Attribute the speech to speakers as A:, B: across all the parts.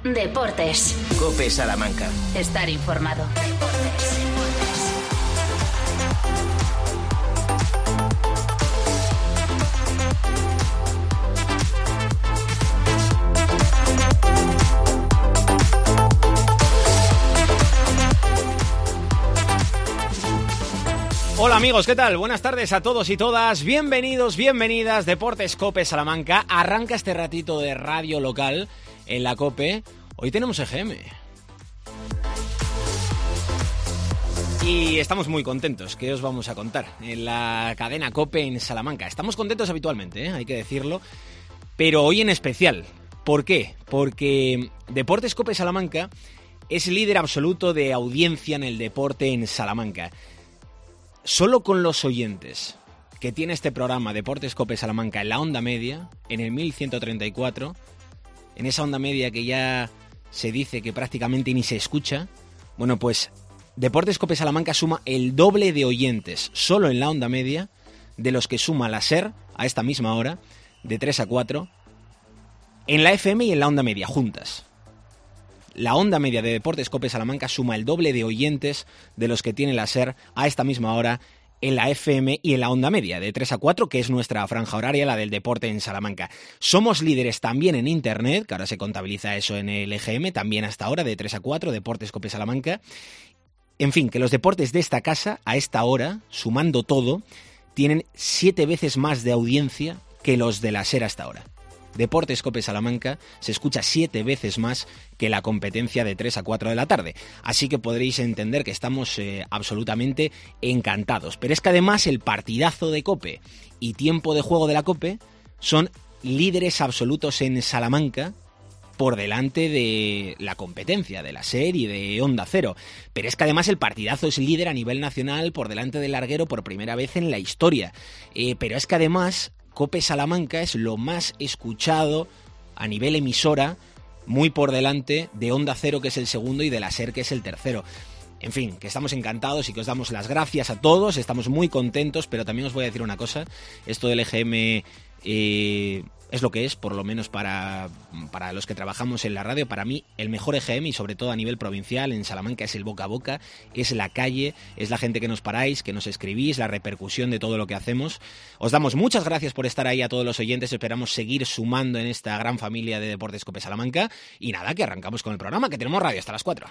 A: Deportes.
B: COPE Salamanca.
A: Estar informado.
C: Hola amigos, ¿qué tal? Buenas tardes a todos y todas. Bienvenidos, bienvenidas. Deportes COPE Salamanca. Arranca este ratito de radio local en la COPE. Hoy tenemos EGM. Y estamos muy contentos. ¿Qué os vamos a contar? En la cadena COPE en Salamanca. Estamos contentos habitualmente, hay que decirlo. Pero hoy en especial. ¿Por qué? Porque Deportes COPE Salamanca es líder absoluto de audiencia en el deporte en Salamanca. Solo con los oyentes que tiene este programa Deportes COPE Salamanca en la onda media, en el 1134, en esa onda media que ya se dice que prácticamente ni se escucha, bueno, pues Deportes COPE Salamanca suma el doble de oyentes solo en la onda media de los que suma la SER a esta misma hora, de 3 a 4, en la FM y en la onda media, juntas. La onda media de Deportes COPE Salamanca suma el doble de oyentes de los que tiene la SER a esta misma hora en la FM y en la onda media, de 3 a 4, que es nuestra franja horaria, la del deporte en Salamanca. Somos líderes también en Internet, que ahora se contabiliza eso en el EGM, también hasta ahora, de 3 a 4, Deportes COPE Salamanca. En fin, que los deportes de esta casa, a esta hora, sumando todo, tienen 7 veces más de audiencia que los de la SER hasta ahora. Deportes COPE Salamanca se escucha 7 veces más que la competencia de 3 a 4 de la tarde. Así que podréis entender que estamos absolutamente encantados. Pero es que además el partidazo de COPE y tiempo de juego de la COPE son líderes absolutos en Salamanca por delante de la competencia de la SER y de Onda Cero. Pero es que además el partidazo es líder a nivel nacional por delante del Larguero por primera vez en la historia. Pero es que además COPE Salamanca es lo más escuchado a nivel emisora, muy por delante de Onda Cero, que es el segundo, y de la SER, que es el tercero. En fin, que estamos encantados y que os damos las gracias a todos, estamos muy contentos, pero también os voy a decir una cosa, esto del EGM es lo que es, por lo menos para los que trabajamos en la radio. Para mí, el mejor EGM, y sobre todo a nivel provincial, en Salamanca, es el boca a boca, es la calle, es la gente que nos paráis, que nos escribís, la repercusión de todo lo que hacemos. Os damos muchas gracias por estar ahí a todos los oyentes, esperamos seguir sumando en esta gran familia de Deportes COPE Salamanca. Y nada, que arrancamos con el programa, que tenemos radio hasta las 4.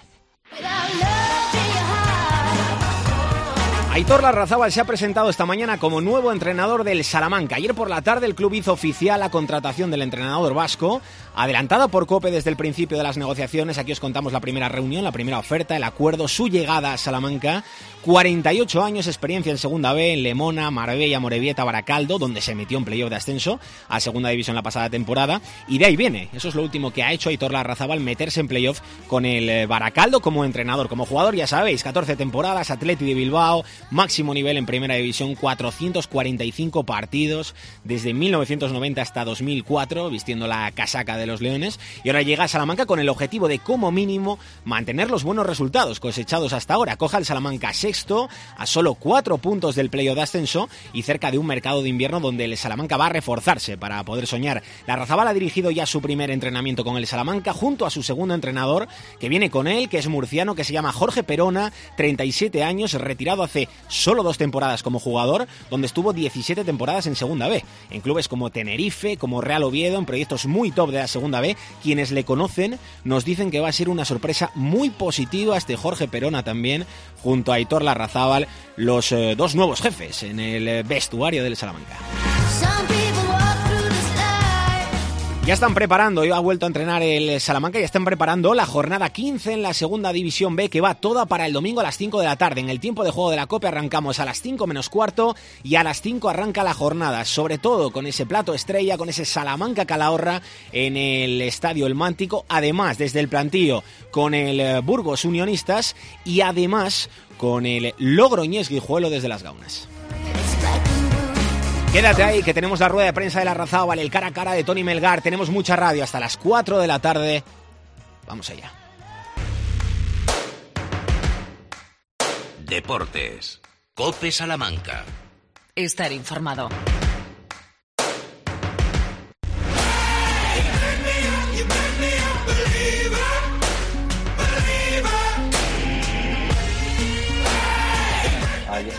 C: Aitor Larrazábal se ha presentado esta mañana como nuevo entrenador del Salamanca. Ayer por la tarde el club hizo oficial la contratación del entrenador vasco, adelantada por COPE desde el principio de las negociaciones. Aquí os contamos la primera reunión, la primera oferta, el acuerdo, su llegada a Salamanca. 48 años, experiencia en Segunda B, en Lemona, Marbella, Morevieta, Baracaldo, donde se metió en playoff de ascenso a Segunda División la pasada temporada. Y de ahí viene, eso es lo último que ha hecho Aitor Larrazábal, meterse en playoff con el Baracaldo como entrenador. Como jugador, ya sabéis, 14 temporadas, Atleti de Bilbao, máximo nivel en Primera División, 445 partidos desde 1990 hasta 2004, vistiendo la casaca de los Leones, y ahora llega a Salamanca con el objetivo de, como mínimo, mantener los buenos resultados cosechados hasta ahora. Coja el Salamanca sexto, a solo 4 puntos del playoff de ascenso y cerca de un mercado de invierno donde el Salamanca va a reforzarse para poder soñar. Larrazábal ha dirigido ya su primer entrenamiento con el Salamanca junto a su segundo entrenador, que viene con él, que es murciano, que se llama Jorge Perona, 37 años, retirado hace solo 2 temporadas como jugador, donde estuvo 17 temporadas en Segunda B, en clubes como Tenerife, como Real Oviedo, en proyectos muy top de la Segunda B. Quienes le conocen nos dicen que va a ser una sorpresa muy positiva este Jorge Perona también, junto a Aitor Larrazábal, los 2 nuevos jefes en el vestuario del Salamanca. Ya están preparando, ha vuelto a entrenar el Salamanca, ya están preparando la jornada 15 en la Segunda División B, que va toda para el domingo a las 5 de la tarde. En el tiempo de juego de la COPE arrancamos a las 5 menos cuarto y a las 5 arranca la jornada, sobre todo con ese plato estrella, con ese Salamanca Calahorra en el Estadio El Mántico, además desde el plantío con el Burgos Unionistas y además con el Logroñés Guijuelo desde Las Gaunas. Quédate ahí, que tenemos la rueda de prensa de Larrazábal, el cara a cara de Tony Melgar, tenemos mucha radio hasta las 4 de la tarde. Vamos allá.
B: Deportes. COPE Salamanca.
A: Estar informado.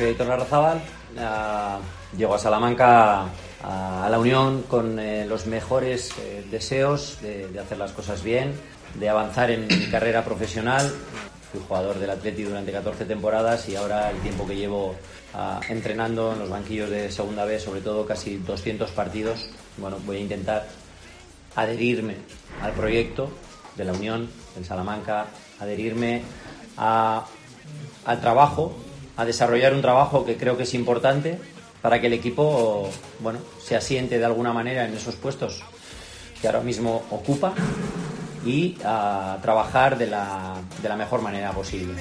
D: soy Aitor Larrazábal, llego a Salamanca, a la Unión, con los mejores deseos de hacer las cosas bien, de avanzar en mi carrera profesional. Fui jugador del Atleti durante 14 temporadas y ahora el tiempo que llevo entrenando en los banquillos de Segunda B, sobre todo casi 200 partidos, bueno, voy a intentar adherirme al proyecto de la Unión, del Salamanca, adherirme al trabajo, a desarrollar un trabajo que creo que es importante para que el equipo, bueno, se asiente de alguna manera en esos puestos que ahora mismo ocupa y a trabajar de la mejor manera posible.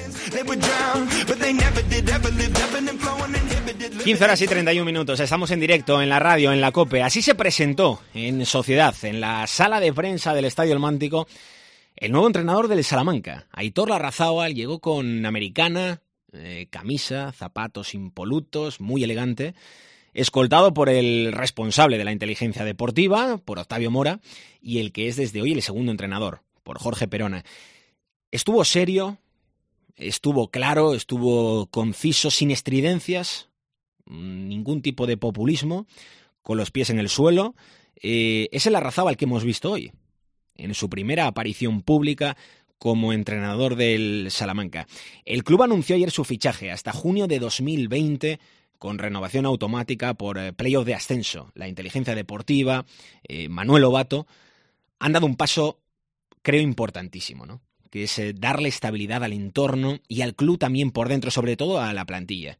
C: 15 horas y 31 minutos, estamos en directo en la radio, en la COPE. Así se presentó en Sociedad, en la sala de prensa del Estadio El Mántico, el nuevo entrenador del Salamanca. Aitor Larrazábal llegó con americana, camisa, zapatos impolutos, muy elegante, escoltado por el responsable de la inteligencia deportiva, por Octavio Mora, y el que es desde hoy el segundo entrenador, por Jorge Perona. Estuvo serio, estuvo claro, estuvo conciso, sin estridencias, ningún tipo de populismo, con los pies en el suelo. Es el Larrazábal que hemos visto hoy, en su primera aparición pública como entrenador del Salamanca. El club anunció ayer su fichaje hasta junio de 2020, con renovación automática por playoff de ascenso. La inteligencia deportiva, Manuel Lobato, han dado un paso, creo, importantísimo, ¿no? Que es darle estabilidad al entorno y al club también por dentro, sobre todo a la plantilla,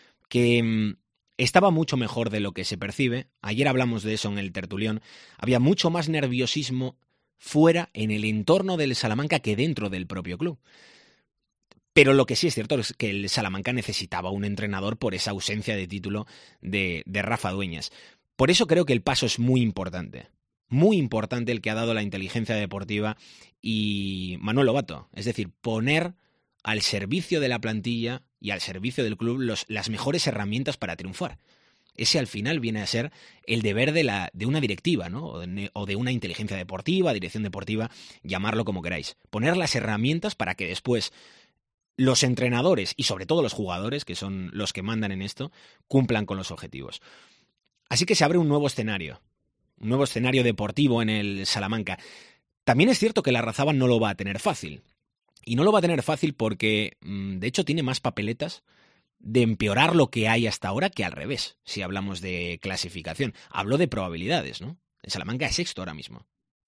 C: que estaba mucho mejor de lo que se percibe. Ayer hablamos de eso en el tertulión. Había mucho más nerviosismo fuera, en el entorno del Salamanca, que dentro del propio club. Pero lo que sí es cierto es que el Salamanca necesitaba un entrenador por esa ausencia de título de Rafa Dueñas. Por eso creo que el paso es muy importante el que ha dado la inteligencia deportiva y Manuel Lobato. Es decir, poner al servicio de la plantilla y al servicio del club las mejores herramientas para triunfar. Ese al final viene a ser el deber de una directiva, ¿no? O de una inteligencia deportiva, dirección deportiva, llamarlo como queráis. Poner las herramientas para que después los entrenadores y sobre todo los jugadores, que son los que mandan en esto, cumplan con los objetivos. Así que se abre un nuevo escenario deportivo en el Salamanca. También es cierto que Larrazábal no lo va a tener fácil. Y no lo va a tener fácil porque, de hecho, tiene más papeletas de empeorar lo que hay hasta ahora que al revés, si hablamos de clasificación. Hablo de probabilidades, ¿no? El Salamanca es sexto ahora mismo.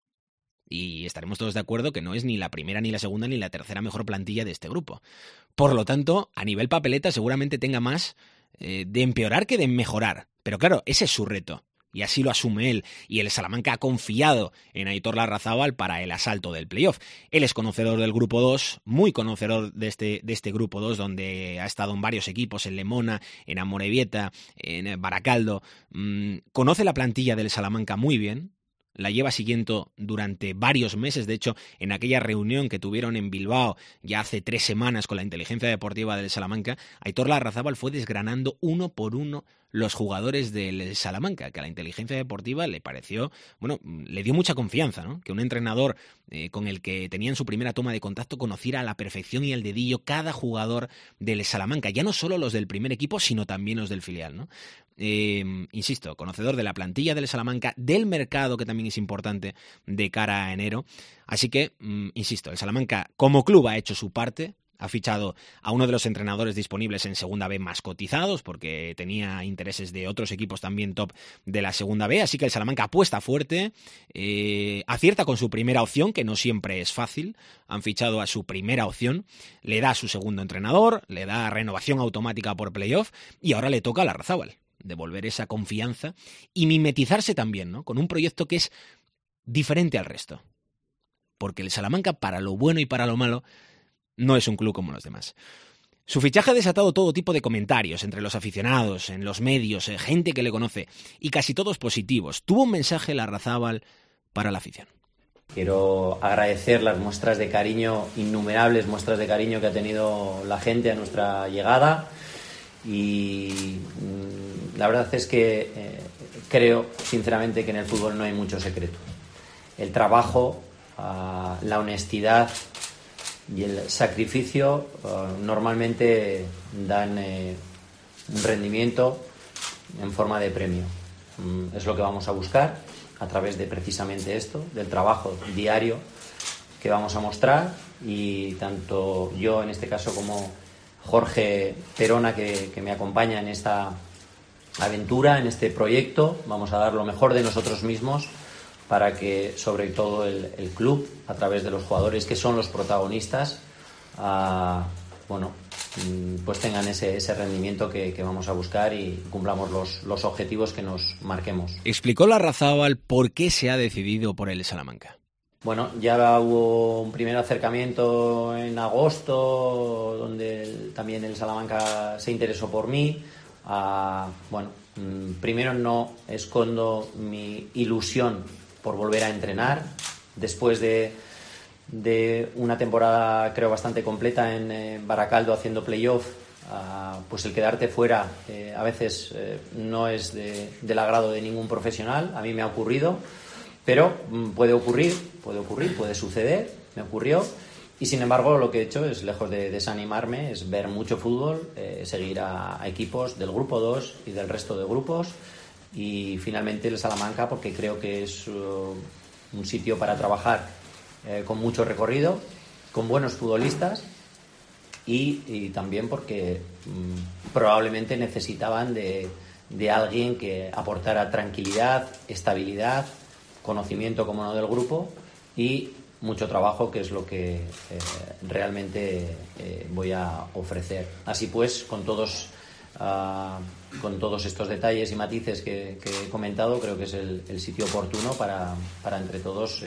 C: Y estaremos todos de acuerdo que no es ni la primera, ni la segunda, ni la tercera mejor plantilla de este grupo. Por lo tanto, a nivel papeleta seguramente tenga más de empeorar que de mejorar. Pero claro, ese es su reto. Y así lo asume él. Y el Salamanca ha confiado en Aitor Larrazábal para el asalto del playoff. Él es conocedor del Grupo 2, muy conocedor de este Grupo 2, donde ha estado en varios equipos, en Lemona, en Amorebieta, en Baracaldo. Conoce la plantilla del Salamanca muy bien. La lleva siguiendo durante varios meses. De hecho, en aquella reunión que tuvieron en Bilbao ya hace 3 semanas con la inteligencia deportiva del Salamanca, Aitor Larrazábal fue desgranando uno por uno los jugadores del Salamanca, que a la inteligencia deportiva le pareció, bueno, le dio mucha confianza, ¿no? Que un entrenador con el que tenía en su primera toma de contacto conociera a la perfección y al dedillo cada jugador del Salamanca, ya no solo los del primer equipo, sino también los del filial, ¿no? Insisto, conocedor de la plantilla del Salamanca, del mercado, que también es importante de cara a enero. Así que, insisto, el Salamanca como club ha hecho su parte. Ha fichado a uno de los entrenadores disponibles en Segunda B más cotizados, porque tenía intereses de otros equipos también top de la Segunda B, así que el Salamanca apuesta fuerte, acierta con su primera opción, que no siempre es fácil. Han fichado a su primera opción, le da a su segundo entrenador, le da renovación automática por playoff, y ahora le toca a Larrazábal devolver esa confianza y mimetizarse también, ¿no? Con un proyecto que es diferente al resto. Porque el Salamanca, para lo bueno y para lo malo, no es un club como los demás. Su fichaje ha desatado todo tipo de comentarios entre los aficionados, en los medios, gente que le conoce, y casi todos positivos. Tuvo un mensaje Larrazábal para la afición.
D: Quiero agradecer las muestras de cariño, innumerables muestras de cariño que ha tenido la gente a nuestra llegada, y la verdad es que creo sinceramente que en el fútbol no hay mucho secreto. El trabajo, la honestidad y el sacrificio normalmente dan un rendimiento en forma de premio. Es lo que vamos a buscar a través de precisamente esto, del trabajo diario que vamos a mostrar, y tanto yo en este caso como Jorge Perona, que me acompaña en esta aventura, en este proyecto, vamos a dar lo mejor de nosotros mismos para que sobre todo el club, a través de los jugadores que son los protagonistas, pues tengan ese rendimiento que vamos a buscar y cumplamos los objetivos que nos marquemos.
C: Explicó Larrazábal por qué se ha decidido por el Salamanca.
D: Bueno, ya hubo un primer acercamiento en agosto, donde también el Salamanca se interesó por mí. Primero no escondo mi ilusión por volver a entrenar, después de una temporada creo bastante completa en Baracaldo haciendo playoff. Pues el quedarte fuera a veces no es del agrado de ningún profesional. A mí me ha ocurrido, pero puede ocurrir, puede suceder. Me ocurrió, y sin embargo lo que he hecho es, lejos de desanimarme, es ver mucho fútbol, seguir a equipos del grupo 2 y del resto de grupos, y finalmente el Salamanca, porque creo que es un sitio para trabajar con mucho recorrido, con buenos futbolistas, y también porque probablemente necesitaban de alguien que aportara tranquilidad, estabilidad, conocimiento, como no, del grupo, y mucho trabajo, que es lo que realmente voy a ofrecer. Así pues, con todos estos detalles y matices que he comentado, creo que es el sitio oportuno para entre todos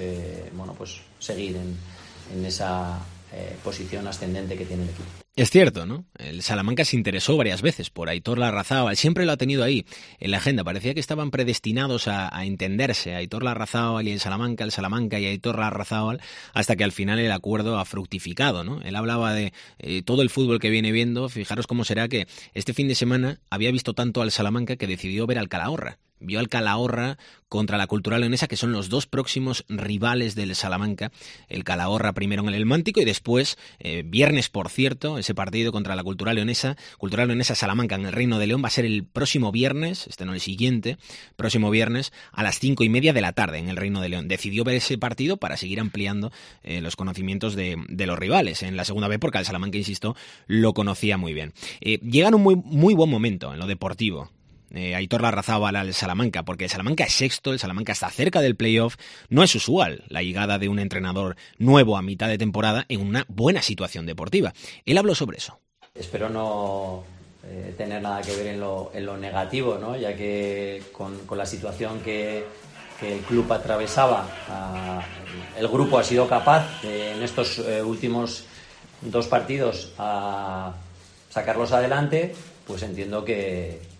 D: seguir en esa posición ascendente que tiene el equipo.
C: Es cierto, ¿no? El Salamanca se interesó varias veces por Aitor Larrazábal, siempre lo ha tenido ahí en la agenda. Parecía que estaban predestinados a entenderse, Aitor Larrazábal y el Salamanca y Aitor Larrazábal, hasta que al final el acuerdo ha fructificado, ¿no? Él hablaba de todo el fútbol que viene viendo. Fijaros cómo será que este fin de semana había visto tanto al Salamanca que decidió ver al Calahorra. Vio al Calahorra contra la Cultural Leonesa, que son los dos próximos rivales del Salamanca. El Calahorra primero en el Mántico y después, viernes por cierto, ese partido contra la Cultural Leonesa Salamanca en el Reino de León va a ser el próximo viernes, el siguiente, próximo viernes a las 5:30 de la tarde en el Reino de León. Decidió ver ese partido para seguir ampliando los conocimientos de los rivales en la segunda B, porque al Salamanca, insisto, lo conocía muy bien. Llega en un muy buen momento en lo deportivo Aitor Larrazábal al Salamanca, porque el Salamanca es sexto, el Salamanca está cerca del playoff. No es usual la llegada de un entrenador nuevo a mitad de temporada en una buena situación deportiva. Él habló sobre eso.
D: Espero no tener nada que ver en lo negativo, ¿no? Ya que con la situación que el club atravesaba, el grupo ha sido capaz en estos últimos 2 partidos a sacarlos adelante. Pues entiendo que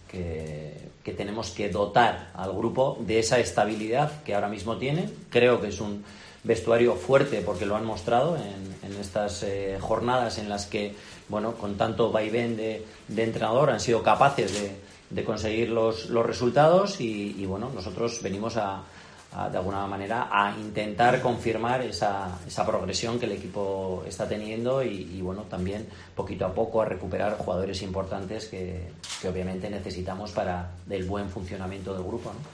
D: tenemos que dotar al grupo de esa estabilidad que ahora mismo tiene. Creo que es un vestuario fuerte, porque lo han mostrado en estas jornadas en las que, con tanto vaivén de entrenador, han sido capaces de conseguir los resultados, y nosotros venimos de alguna manera a intentar confirmar esa progresión que el equipo está teniendo, y también poquito a poco a recuperar jugadores importantes que obviamente necesitamos para el buen funcionamiento del grupo, ¿no?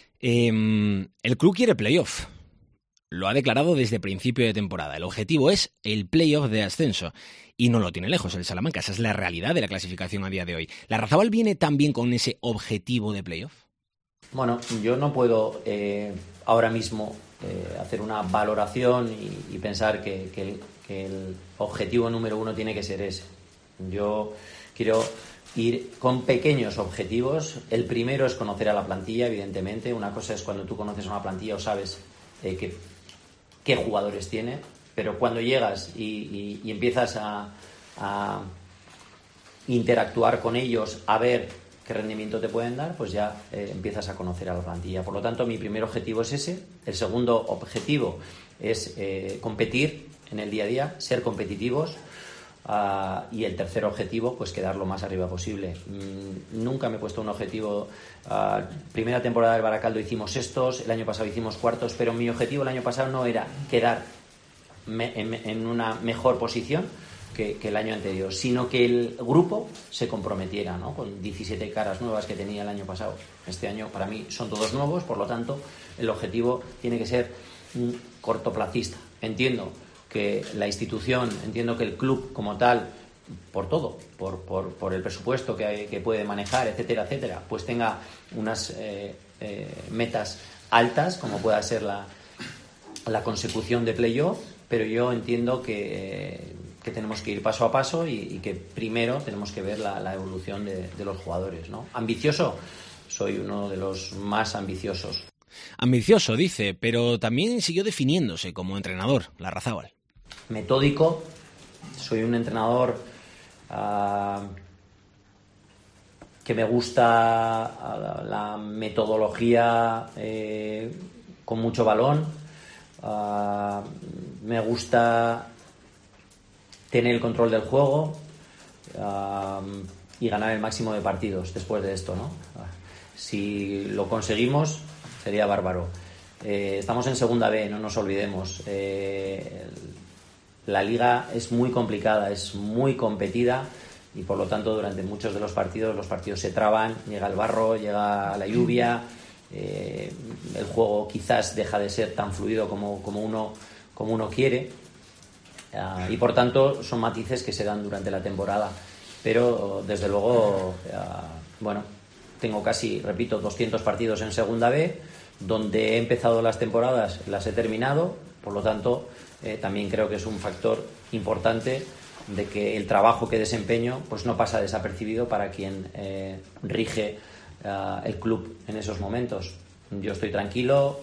C: El club quiere playoff. Lo ha declarado desde principio de temporada. El objetivo es el playoff de ascenso. Y no lo tiene lejos el Salamanca. Esa es la realidad de la clasificación a día de hoy. ¿Larrazábal viene también con ese objetivo de playoff?
D: Bueno, yo no puedo ahora mismo hacer una valoración y pensar que el objetivo número 1 tiene que ser ese. Yo quiero ir con pequeños objetivos. El primero es conocer a la plantilla, evidentemente. Una cosa es cuando tú conoces a una plantilla o sabes qué jugadores tiene, pero cuando llegas y empiezas a interactuar con ellos, a ver qué rendimiento te pueden dar, pues ya empiezas a conocer a la plantilla. Por lo tanto, mi primer objetivo es ese. El segundo objetivo es competir en el día a día, ser competitivos. Y el tercer objetivo, pues quedar lo más arriba posible. Nunca me he puesto un objetivo. Primera temporada del Baracaldo hicimos sextos, el año pasado hicimos cuartos, pero mi objetivo el año pasado no era quedar en una mejor posición que el año anterior, sino que el grupo se comprometiera, ¿no? Con 17 caras nuevas que tenía el año pasado. Este año para mí son todos nuevos, por lo tanto el objetivo tiene que ser cortoplacista. Entiendo que la institución, entiendo que el club como tal, por todo, por el presupuesto que puede manejar, etcétera, etcétera, pues tenga unas metas altas, como pueda ser la consecución de playoff, pero yo entiendo que tenemos que ir paso a paso y que primero tenemos que ver la evolución de los jugadores, ¿no? ¿Ambicioso? Soy uno de los más ambiciosos.
C: Ambicioso, dice, pero también siguió definiéndose como entrenador, Larrazábal.
D: Metódico, soy un entrenador que me gusta la metodología con mucho balón, me gusta tener el control del juego y ganar el máximo de partidos después de esto, ¿no? Si lo conseguimos sería bárbaro. Estamos en segunda B, no nos olvidemos. La liga es muy complicada, es muy competida y por lo tanto durante muchos de los partidos se traban, llega el barro, llega la lluvia, el juego quizás deja de ser tan fluido como uno quiere, y por tanto son matices que se dan durante la temporada, pero desde luego tengo casi, repito, 200 partidos en segunda B, donde he empezado las temporadas, las he terminado, por lo tanto también creo que es un factor importante de que el trabajo que desempeño pues no pasa desapercibido para quien rige el club en esos momentos. Yo estoy tranquilo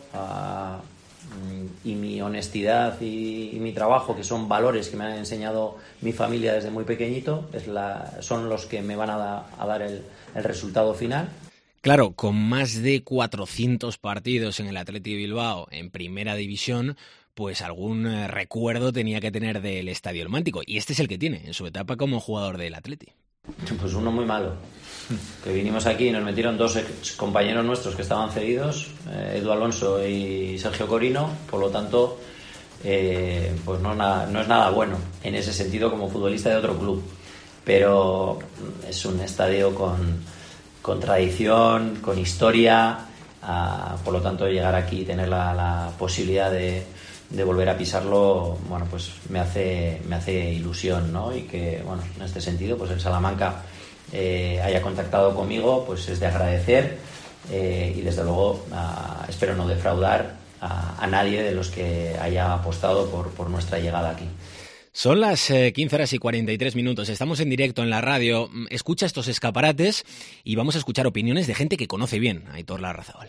D: y mi honestidad y mi trabajo, que son valores que me han enseñado mi familia desde muy pequeñito, son los que me van a dar el resultado final.
C: Claro, con más de 400 partidos en el Athletic Bilbao en primera división, pues algún recuerdo tenía que tener del Estadio El Mántico, y este es el que tiene en su etapa como jugador del Athletic.
D: Pues uno muy malo, que vinimos aquí y nos metieron dos compañeros nuestros que estaban cedidos, Edu Alonso y Sergio Corino, por lo tanto pues no es nada bueno en ese sentido como futbolista de otro club, pero es un estadio con tradición, con historia, por lo tanto llegar aquí y tener la posibilidad de volver a pisarlo, bueno, pues me hace ilusión, ¿no? Y que, bueno, en este sentido, pues el Salamanca haya contactado conmigo, pues es de agradecer, y desde luego espero no defraudar a nadie de los que haya apostado por nuestra llegada aquí.
C: Son las 15:43, estamos en directo en la radio, escucha estos escaparates y vamos a escuchar opiniones de gente que conoce bien a Aitor Larrazábal.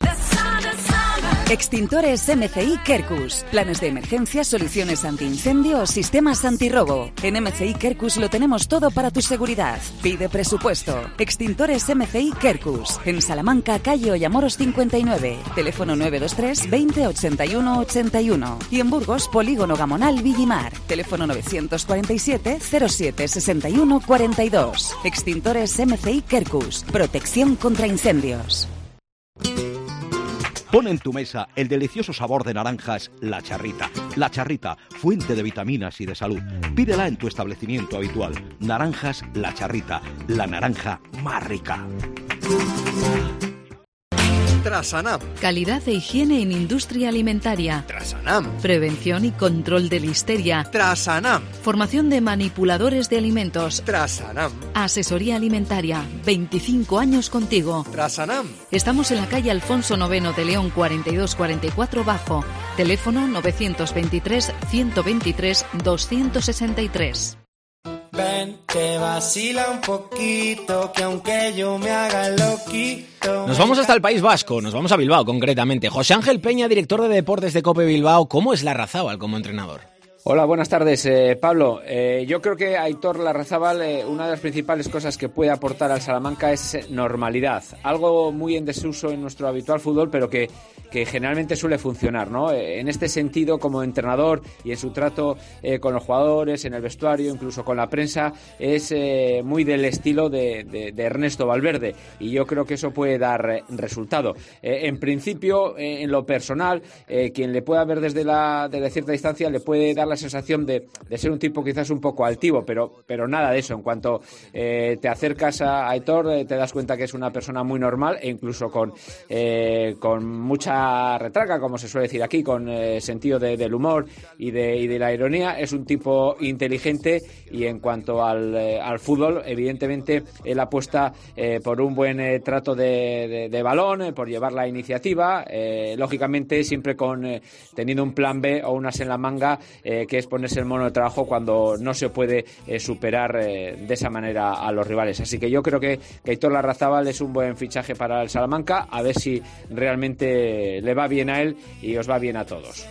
E: Extintores MCI Quercus. Planes de emergencia, soluciones antiincendio o sistemas antirrobo. En MCI Quercus lo tenemos todo para tu seguridad. Pide presupuesto. Extintores MCI Quercus. En Salamanca, calle Ollamoros 59. Teléfono 923 20 81 81. Y en Burgos, Polígono Gamonal Villimar. Teléfono 947 07 61 42. Extintores MCI Quercus. Protección contra incendios.
F: Pon en tu mesa el delicioso sabor de naranjas La Charrita. La Charrita, fuente de vitaminas y de salud. Pídela en tu establecimiento habitual. Naranjas La Charrita, la naranja más rica.
G: Trasanam.
H: Calidad e higiene en industria alimentaria.
G: Trasanam.
H: Prevención y control de listeria.
G: Trasanam.
H: Formación de manipuladores de alimentos.
G: Trasanam.
H: Asesoría alimentaria. 25 años contigo.
G: Trasanam.
H: Estamos en la calle Alfonso IX de León 4244 Bajo. Teléfono 923 123 263.
I: Ven, que vacila un poquito, que aunque yo me haga loquito...
C: Nos vamos hasta el País Vasco, nos vamos a Bilbao concretamente. José Ángel Peña, director de deportes de COPE Bilbao. ¿Cómo es Larrazábal como entrenador?
J: Hola, buenas tardes, Pablo. Yo creo que Aitor Larrazábal, una de las principales cosas que puede aportar al Salamanca es normalidad. Algo muy en desuso en nuestro habitual fútbol, pero que generalmente suele funcionar, ¿no? En este sentido, como entrenador y en su trato con los jugadores, en el vestuario, incluso con la prensa, es muy del estilo de Ernesto Valverde, y yo creo que eso puede dar resultado. En principio, en lo personal, quien le pueda ver desde cierta distancia le puede dar la sensación de ser un tipo quizás un poco altivo, pero nada de eso. En cuanto te acercas a Aitor, te das cuenta que es una persona muy normal e incluso con mucha retraca, como se suele decir aquí, con sentido del humor y de la ironía. Es un tipo inteligente y en cuanto al fútbol, evidentemente él apuesta por un buen trato de balón, por llevar la iniciativa, lógicamente siempre teniendo un plan B o unas en la manga, que es ponerse el mono de trabajo cuando no se puede superar de esa manera a los rivales. Así que yo creo que Aitor Larrazábal es un buen fichaje para el Salamanca, a ver si realmente le va bien a él y os va bien a todos.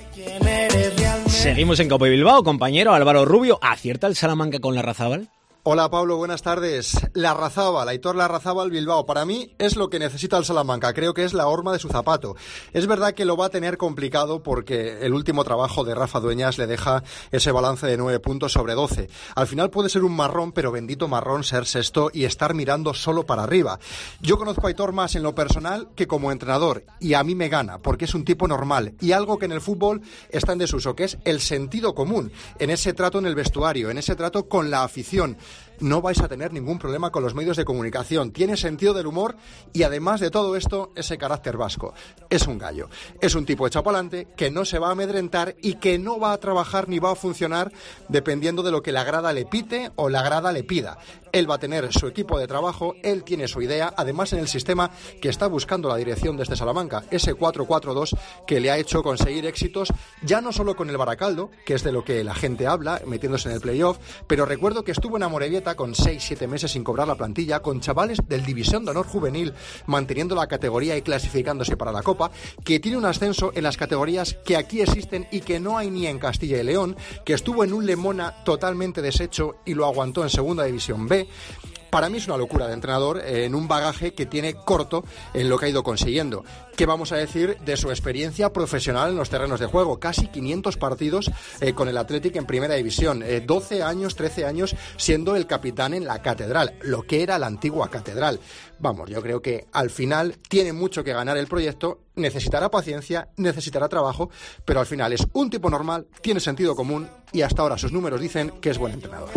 C: Seguimos en Cope Bilbao, compañero Álvaro Rubio. ¿Acierta el Salamanca con Larrazábal?
G: Hola Pablo, buenas tardes. Larrazábal, Aitor Larrazábal Bilbao, para mí es lo que necesita el Salamanca, creo que es la horma de su zapato. Es verdad que lo va a tener complicado porque el último trabajo de Rafa Dueñas le deja ese balance de 9 puntos sobre 12. Al final puede ser un marrón, pero bendito marrón ser sexto y estar mirando solo para arriba. Yo conozco a Aitor más en lo personal que como entrenador y a mí me gana porque es un tipo normal y algo que en el fútbol está en desuso, que es el sentido común, en ese trato en el vestuario, en ese trato con la afición. No vais a tener ningún problema con los medios de comunicación. Tiene sentido del humor y además de todo esto, ese carácter vasco. Es un gallo. Es un tipo echado para adelante que no se va a amedrentar y que no va a trabajar ni va a funcionar dependiendo de lo que la grada le pite o la grada le pida. Él va a tener su equipo de trabajo, él tiene su idea, además en el sistema que está buscando la dirección de este Salamanca, ese 4-4-2 que le ha hecho conseguir éxitos, ya no solo con el Baracaldo, que es de lo que la gente habla, metiéndose en el playoff, pero recuerdo que estuvo en Amorebieta con 6-7 meses sin cobrar la plantilla, con chavales del División de Honor Juvenil manteniendo la categoría y clasificándose para la Copa, que tiene un ascenso en las categorías que aquí existen y que no hay ni en Castilla y León, que estuvo en un Lemona totalmente deshecho y lo aguantó en Segunda División B. Para mí es una locura de entrenador en un bagaje que tiene corto en lo que ha ido consiguiendo. ¿Qué vamos a decir de su experiencia profesional en los terrenos de juego? Casi 500 partidos con el Athletic en Primera División, 12 años, 13 años siendo el capitán en la Catedral, lo que era la antigua Catedral. Vamos, yo creo que al final tiene mucho que ganar el proyecto, necesitará paciencia, necesitará trabajo, pero al final es un tipo normal, tiene sentido común y hasta ahora sus números dicen que es buen entrenador.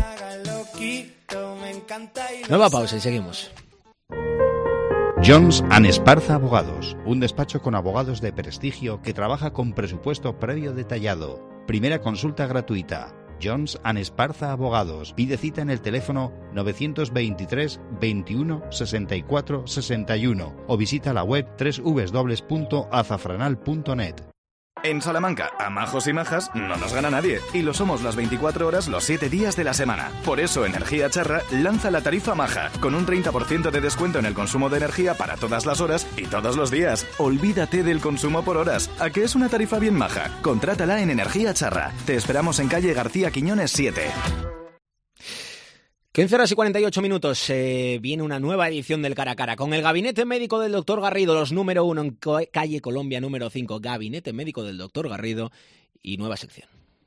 C: Nueva pausa y seguimos.
K: Jones & Esparza Abogados, un despacho con abogados de prestigio que trabaja con presupuesto previo detallado. Primera consulta gratuita. Jones & Esparza Abogados. Pide cita en el teléfono 923 21 64 61 o visita la web www.azafranal.net.
L: En Salamanca, a majos y majas no nos gana nadie, y lo somos las 24 horas los 7 días de la semana. Por eso Energía Charra lanza la tarifa maja, con un 30% de descuento en el consumo de energía para todas las horas y todos los días. Olvídate del consumo por horas, ¿a qué es una tarifa bien maja? Contrátala en Energía Charra. Te esperamos en calle García Quiñones 7.
C: 15 horas y 48 minutos, viene una nueva edición del Cara a Cara con el Gabinete Médico del Dr. Garrido, los número 1 en calle Colombia número 5, Gabinete Médico del Dr. Garrido y nueva sección.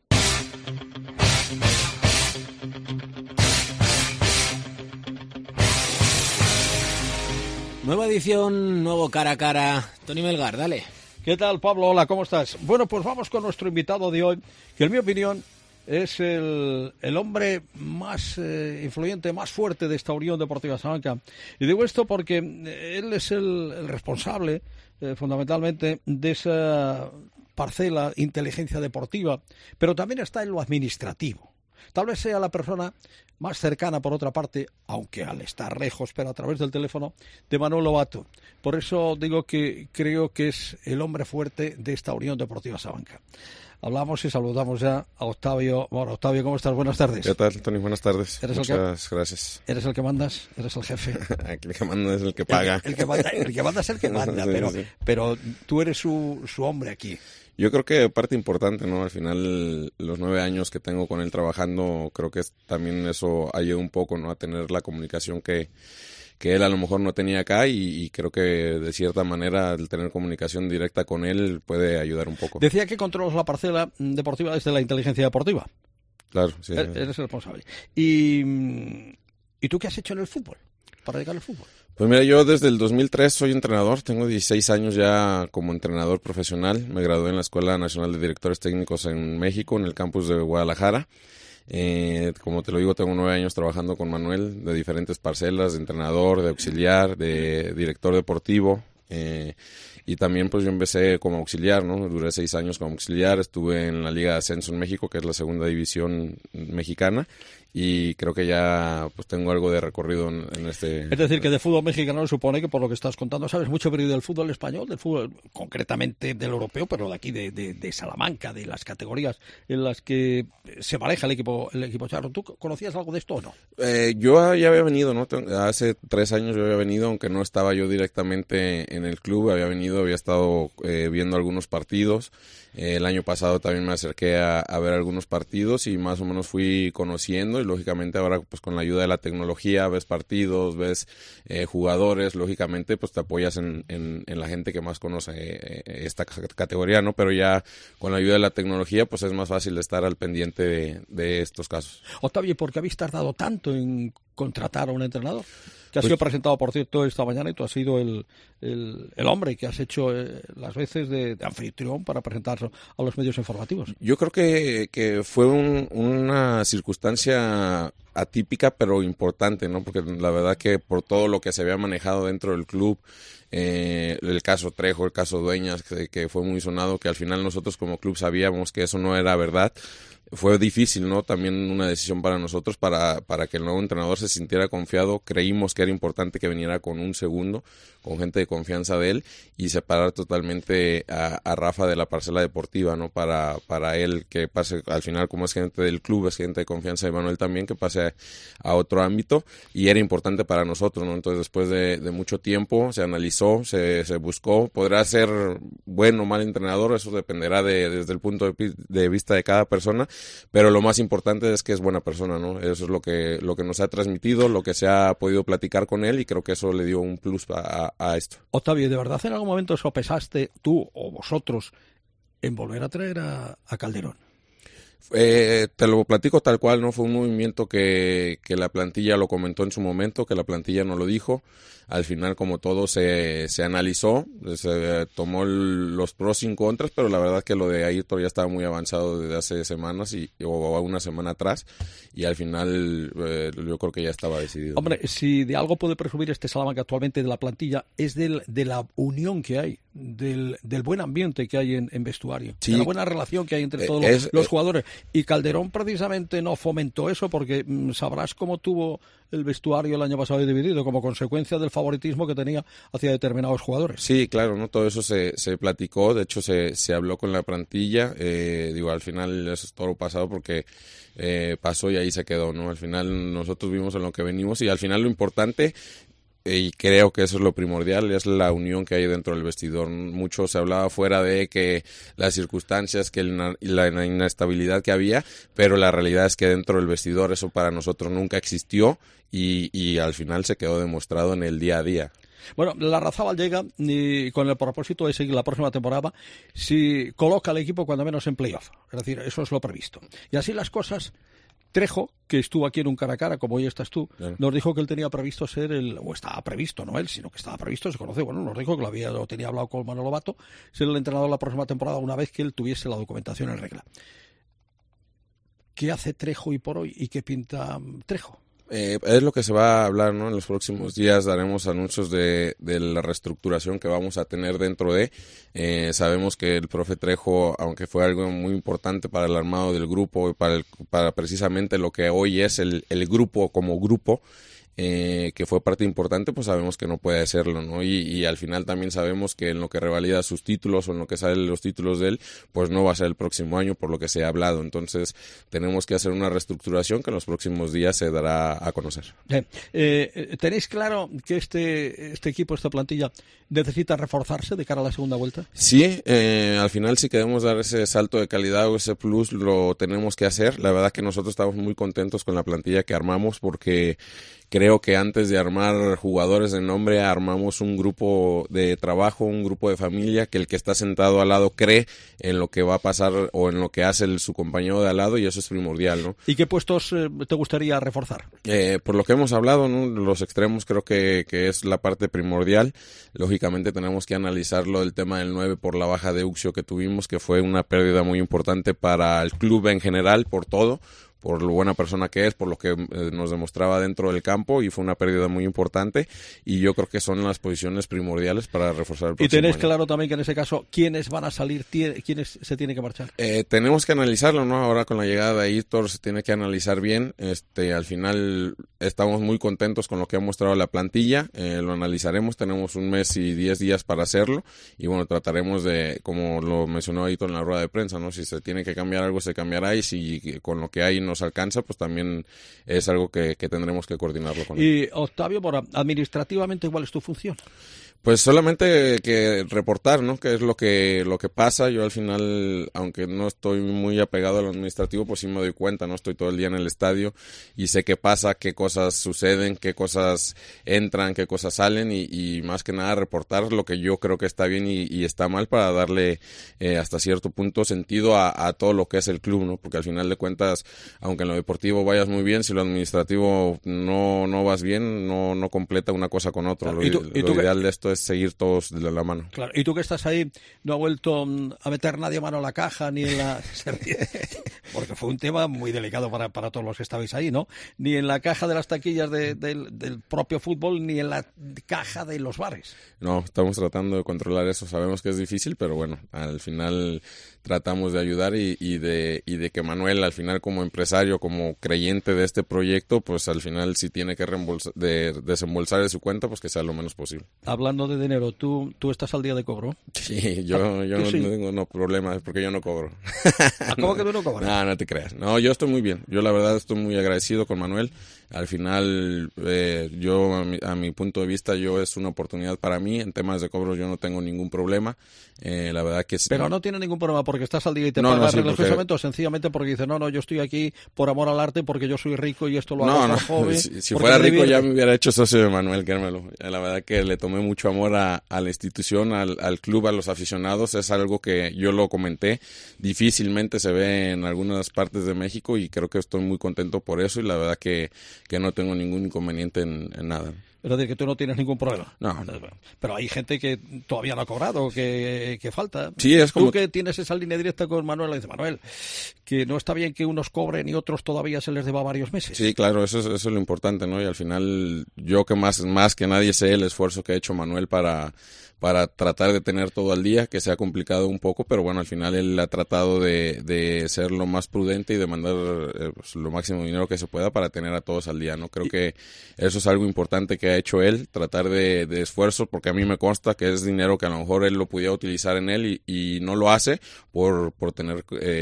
C: Nueva edición, nuevo Cara a Cara. Tony Melgar, dale.
F: ¿Qué tal, Pablo? Hola, ¿cómo estás? Bueno, pues vamos con nuestro invitado de hoy, que en mi opinión es el hombre más influyente, más fuerte de esta Unión Deportiva Salamanca. Y digo esto porque él es el responsable, fundamentalmente, de esa parcela inteligencia deportiva, pero también está en lo administrativo. Tal vez sea la persona más cercana, por otra parte, aunque al estar lejos, pero a través del teléfono, de Manuel Lobato. Por eso digo que creo que es el hombre fuerte de esta Unión Deportiva Salamanca. Hablamos y saludamos ya a Octavio. Bueno, Octavio, ¿cómo estás? Buenas tardes.
M: ¿Qué tal, Tony? Buenas tardes. Muchas gracias.
F: ¿Eres el que mandas? ¿Eres el jefe?
M: Aquí el que manda es el que paga.
F: El que manda es el que manda, sí, pero tú eres su hombre aquí.
M: Yo creo que parte importante, ¿no? Al final, los 9 años que tengo con él trabajando, creo que también eso ayuda un poco, ¿no? A tener la comunicación que él a lo mejor no tenía acá y creo que de cierta manera el tener comunicación directa con él puede ayudar un poco.
F: Decía que controlas la parcela deportiva desde la inteligencia deportiva.
M: Claro, sí.
F: Eres el responsable. ¿Y tú qué has hecho en el fútbol? Para dedicar al fútbol.
M: Pues mira, yo desde el 2003 soy entrenador, tengo 16 años ya como entrenador profesional, me gradué en la Escuela Nacional de Directores Técnicos en México, en el campus de Guadalajara. Como te lo digo, tengo 9 años trabajando con Manuel de diferentes parcelas, de entrenador, de auxiliar, de director deportivo, y también pues yo empecé como auxiliar, ¿no? Duré 6 años como auxiliar, estuve en la Liga de Ascenso en México, que es la segunda división mexicana, y creo que ya pues tengo algo de recorrido en este...
N: Es decir, que de fútbol mexicano supone que por lo que estás contando sabes mucho, pero del fútbol español, del fútbol concretamente del europeo, pero de aquí de Salamanca, de las categorías en las que se maneja el equipo charro. ¿Tú conocías algo de esto o no?
M: Yo ya había venido, ¿no? Hace 3 años yo había venido, aunque no estaba yo directamente en el club, había estado viendo algunos partidos. El año pasado también me acerqué a ver algunos partidos y más o menos fui conociendo, y lógicamente ahora pues con la ayuda de la tecnología ves partidos, ves jugadores, lógicamente pues te apoyas en la gente que más conoce esta categoría, ¿no? Pero ya con la ayuda de la tecnología pues es más fácil estar al pendiente de estos casos.
N: Octavio, ¿por qué habéis tardado tanto en contratar a un entrenador? Que ha sido presentado, por cierto, esta mañana, y tú has sido el hombre que has hecho las veces de anfitrión para presentarse a los medios informativos.
M: Yo creo que fue una circunstancia atípica pero importante, ¿no? Porque la verdad que por todo lo que se había manejado dentro del club, el caso Trejo, el caso Dueñas, que fue muy sonado, que al final nosotros como club sabíamos que eso no era verdad. Fue difícil, ¿no? También una decisión para nosotros, para que el nuevo entrenador se sintiera confiado. Creímos que era importante que viniera con un segundo, con gente de confianza de él, y separar totalmente a Rafa de la parcela deportiva, ¿no? Para él, que pase, al final, como es gente del club, es gente de confianza de Manuel también, que pase a otro ámbito, y era importante para nosotros, ¿no? Entonces, después de mucho tiempo, se analizó, se buscó. Podrá ser bueno o mal entrenador, eso dependerá desde el punto de vista de cada persona, pero lo más importante es que es buena persona, ¿no? Eso es lo que nos ha transmitido, lo que se ha podido platicar con él, y creo que eso le dio un plus a esto.
N: Octavio, ¿de verdad en algún momento sopesaste tú o vosotros en volver a traer a Calderón?
M: Te lo platico tal cual, ¿no? Fue un movimiento que la plantilla lo comentó en su momento, que la plantilla no lo dijo. Al final, como todo, se analizó, se tomó los pros y contras, pero la verdad que lo de Ayrton ya estaba muy avanzado desde hace semanas o una semana atrás, y al final yo creo que ya estaba decidido.
N: Hombre, si de algo puede presumir este Salamanca actualmente de la plantilla, es de la unión que hay, del buen ambiente que hay en vestuario, sí, de la buena relación que hay entre todos los jugadores. Y Calderón precisamente no fomentó eso, porque sabrás cómo tuvo el vestuario el año pasado dividido como consecuencia del favoritismo que tenía hacia determinados jugadores.
M: Sí, claro, ¿no? Todo eso se platicó, de hecho se habló con la plantilla, al final eso es todo lo pasado porque pasó y ahí se quedó, ¿no? Al final nosotros vimos en lo que venimos, y al final lo importante, y creo que eso es lo primordial, es la unión que hay dentro del vestidor. Mucho se hablaba fuera de que las circunstancias, que la inestabilidad que había, pero la realidad es que dentro del vestidor eso para nosotros nunca existió, y al final se quedó demostrado en el día a día.
N: Bueno, Larrazábal llega con el propósito de seguir la próxima temporada si coloca al equipo cuando menos en playoff. Es decir, eso es lo previsto. Y así las cosas, Trejo, que estuvo aquí en un cara a cara, como hoy estás tú, nos dijo que él tenía previsto ser o estaba previsto, no él, sino que estaba previsto, se conoce, bueno, nos dijo que lo tenía hablado con Manolo Bato, ser el entrenador la próxima temporada una vez que él tuviese la documentación en regla. ¿Qué hace Trejo hoy por hoy y qué pinta Trejo?
M: Es lo que se va a hablar, ¿no? En los próximos días daremos anuncios de la reestructuración que vamos a tener dentro de. Sabemos que el profe Trejo, aunque fue algo muy importante para el armado del grupo, para precisamente lo que hoy es el grupo como grupo, que fue parte importante, pues sabemos que no puede hacerlo, ¿no? Y al final también sabemos que en lo que revalida sus títulos o en lo que salen los títulos de él, pues no va a ser el próximo año por lo que se ha hablado. Entonces tenemos que hacer una reestructuración que en los próximos días se dará a conocer.
N: ¿Tenéis claro que este equipo, esta plantilla, necesita reforzarse de cara a la segunda vuelta?
M: Sí, al final si queremos dar ese salto de calidad o ese plus, lo tenemos que hacer. La verdad que nosotros estamos muy contentos con la plantilla que armamos porque creo creo que antes de armar jugadores de nombre, armamos un grupo de trabajo, un grupo de familia, que el que está sentado al lado cree en lo que va a pasar o en lo que hace su compañero de al lado, y eso es primordial, ¿no?
N: ¿Y qué puestos te gustaría reforzar?
M: Por lo que hemos hablado, ¿no? Los extremos creo que es la parte primordial. Lógicamente tenemos que analizarlo el tema del 9 por la baja de Uxio que tuvimos, que fue una pérdida muy importante para el club en general, por todo, por lo buena persona que es, por lo que nos demostraba dentro del campo, y fue una pérdida muy importante, y yo creo que son las posiciones primordiales para reforzar el próximo
N: año. Y tenéis
M: año.
N: Claro también que en ese caso, ¿quiénes van a salir? ¿Quiénes se tienen que marchar?
M: Tenemos que analizarlo, ¿no? Ahora con la llegada de Aitor se tiene que analizar bien. Al final estamos muy contentos con lo que ha mostrado la plantilla, lo analizaremos, tenemos 1 mes y 10 días para hacerlo, y bueno, trataremos de, como lo mencionó Aitor en la rueda de prensa, ¿no? Si se tiene que cambiar algo, se cambiará, y si con lo que hay nos alcanza, pues también es algo que tendremos que coordinarlo con él.
N: Y Octavio Mora, administrativamente, ¿cuál es tu función?
M: Pues solamente que reportar, ¿no? Que es lo que pasa. Yo al final, aunque no estoy muy apegado a lo administrativo, pues sí me doy cuenta, ¿no? Estoy todo el día en el estadio y sé qué pasa, qué cosas suceden, qué cosas entran, qué cosas salen, y más que nada reportar lo que yo creo que está bien y está mal, para darle hasta cierto punto sentido a todo lo que es el club, ¿no? Porque al final de cuentas, aunque en lo deportivo vayas muy bien, si lo administrativo no vas bien, no completa una cosa con otra.
N: Claro.
M: Lo ideal de esto es seguir todos de la mano.
N: Claro. Y tú que estás ahí, no ha vuelto a meter nadie mano a la caja, ni en la... Porque fue un tema muy delicado para todos los que estabais ahí, ¿no? Ni en la caja de las taquillas del propio fútbol, ni en la caja de los bares.
M: No, estamos tratando de controlar eso. Sabemos que es difícil, pero bueno, al final tratamos de ayudar y de que Manuel, al final, como empresario, como creyente de este proyecto, pues al final si tiene que desembolsar de su cuenta, pues que sea lo menos posible.
N: Hablando de dinero, ¿tú estás al día de cobro?
M: Sí, yo no tengo problemas porque yo no cobro.
N: ¿Cómo que tú no cobras?
M: No te creas. No, yo estoy muy bien. Yo la verdad estoy muy agradecido con Manuel. Al final, yo a mi punto de vista, es una oportunidad para mí. En temas de cobros yo no tengo ningún problema. La verdad que sí.
N: Pero no tiene ningún problema porque estás al día y te pagas religiosamente, o sencillamente porque dices, no, yo estoy aquí por amor al arte, porque yo soy rico y esto lo hago por hobby.
M: Si fuera rico ya me hubiera hecho socio de Manuel, créemelo. La verdad que le tomé mucho amor a la institución, al club, a los aficionados. Es algo que yo lo comenté. Difícilmente se ve en algunas partes de México y creo que estoy muy contento por eso, y la verdad que no tengo ningún inconveniente en nada.
N: Es decir, que tú no tienes ningún problema.
M: No.
N: Pero hay gente que todavía no ha cobrado, que falta.
M: Sí, es como...
N: Tú que tienes esa línea directa con Manuel, le dices, Manuel, que no está bien que unos cobren y otros todavía se les deba varios meses.
M: Sí, claro, eso es lo importante, ¿no? Y al final, yo que más que nadie sé el esfuerzo que ha hecho Manuel para tratar de tener todo al día, que se ha complicado un poco, pero bueno, al final él ha tratado de ser lo más prudente y de mandar lo máximo dinero que se pueda para tener a todos al día, ¿no? Creo que eso es algo importante que ha hecho él, tratar de esfuerzo, porque a mí me consta que es dinero que a lo mejor él lo pudiera utilizar en él y no lo hace por tener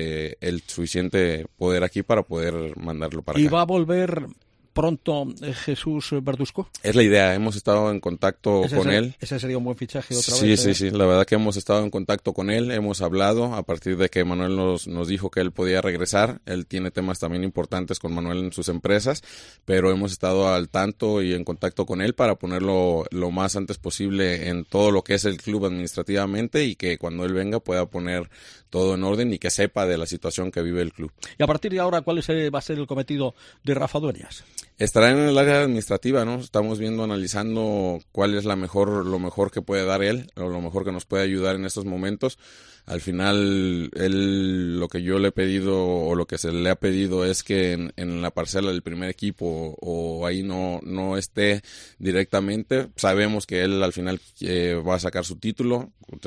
M: el suficiente poder aquí para poder mandarlo para acá.
N: ¿Y va a volver pronto Jesús Verduzco?
M: Es la idea, hemos estado en contacto con él.
N: Ese sería un buen fichaje otra vez.
M: Sí, la verdad que hemos estado en contacto con él, hemos hablado a partir de que Manuel nos dijo que él podía regresar. Él tiene temas también importantes con Manuel en sus empresas, pero hemos estado al tanto y en contacto con él para ponerlo lo más antes posible en todo lo que es el club administrativamente, y que cuando él venga pueda poner todo en orden y que sepa de la situación que vive el club.
N: Y a partir de ahora, ¿cuál va a ser el cometido de Rafa Dueñas?
M: Estará en el área administrativa, ¿no? Estamos analizando cuál es lo mejor que puede dar él, o lo mejor que nos puede ayudar en estos momentos. Al final, él, lo que yo le he pedido, o lo que se le ha pedido, es que en la parcela del primer equipo o ahí no esté directamente. Sabemos que él al final va a sacar su título,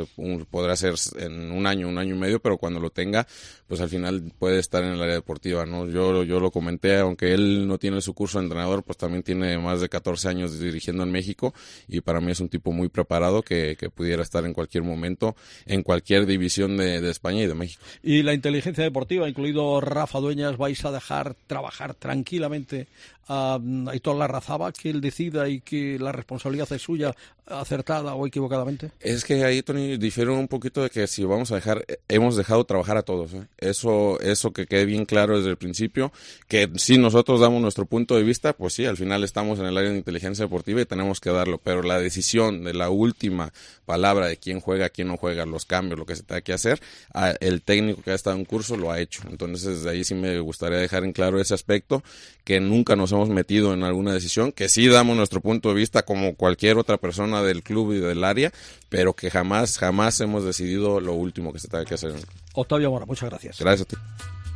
M: podrá ser en un año y medio, pero cuando lo tenga, pues al final puede estar en el área deportiva, ¿no? Yo lo comenté, aunque él no tiene su curso de entrenador, pues también tiene más de 14 años dirigiendo en México, y para mí es un tipo muy preparado que pudiera estar en cualquier momento, en cualquier división de España y de México.
N: Y la inteligencia deportiva, incluido Rafa Dueñas, ¿vais a dejar trabajar tranquilamente a Aitor Larrazábal, que él decida y que la responsabilidad es suya acertada o equivocadamente?
M: Es que ahí, Tony, difiere un poquito de que si vamos a hemos dejado trabajar a todos, ¿eh? Eso que quede bien claro desde el principio, que si nosotros damos nuestro punto de vista, pues sí, al final estamos en el área de inteligencia deportiva y tenemos que darlo, pero la decisión de la última palabra de quién juega, quién no juega, los cambios, lo que se tenga que hacer, el técnico que ha estado en curso lo ha hecho. Entonces, desde ahí sí me gustaría dejar en claro ese aspecto, que nunca nos hemos metido en alguna decisión, que sí damos nuestro punto de vista como cualquier otra persona del club y del área, pero que jamás hemos decidido lo último que se tenga que hacer.
N: Octavio Mora, muchas gracias.
M: Gracias a ti.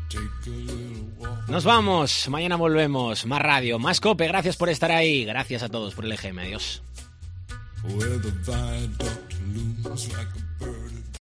C: Nos vamos, mañana volvemos, más radio, más COPE, gracias por estar ahí, gracias a todos por el EGM, adiós.